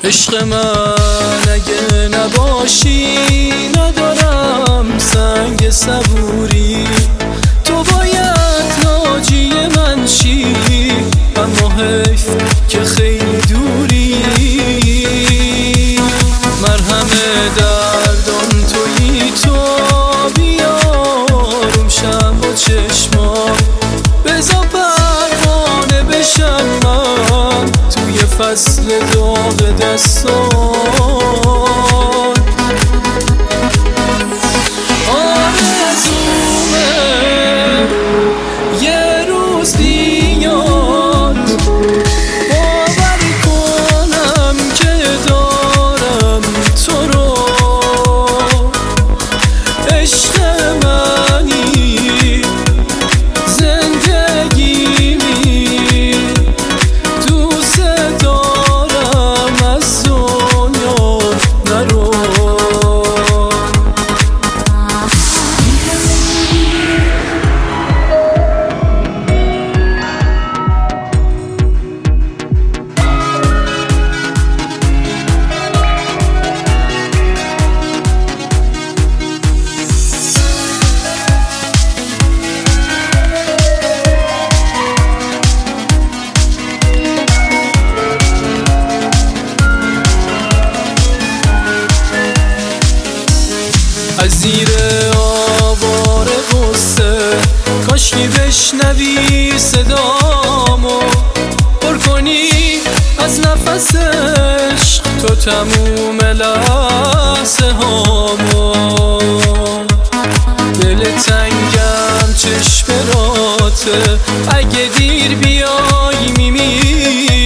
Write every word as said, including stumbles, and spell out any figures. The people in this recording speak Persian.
عشق من اگه نباشی ندارم سنگ صبوری، تو باید ناجی من شی، اما حیف که خیلی دوری. مرهم دردان تویی تو، بیاروم شم با چشمام، بزا پروانه بشم من توی فصل داغ دستان. آرزومه یه روز بیاد باور کنم که دارم تو رو، عشق منی زندگیمی، دوست دارم از دنیا نرو. از زیر آوار غصه کاشکی بشنوی صدامو، پر کنی از نفس عشق تو تموم لحظه هامو. دل تنگم چشم راته، اگه دیر بیای میمیرم،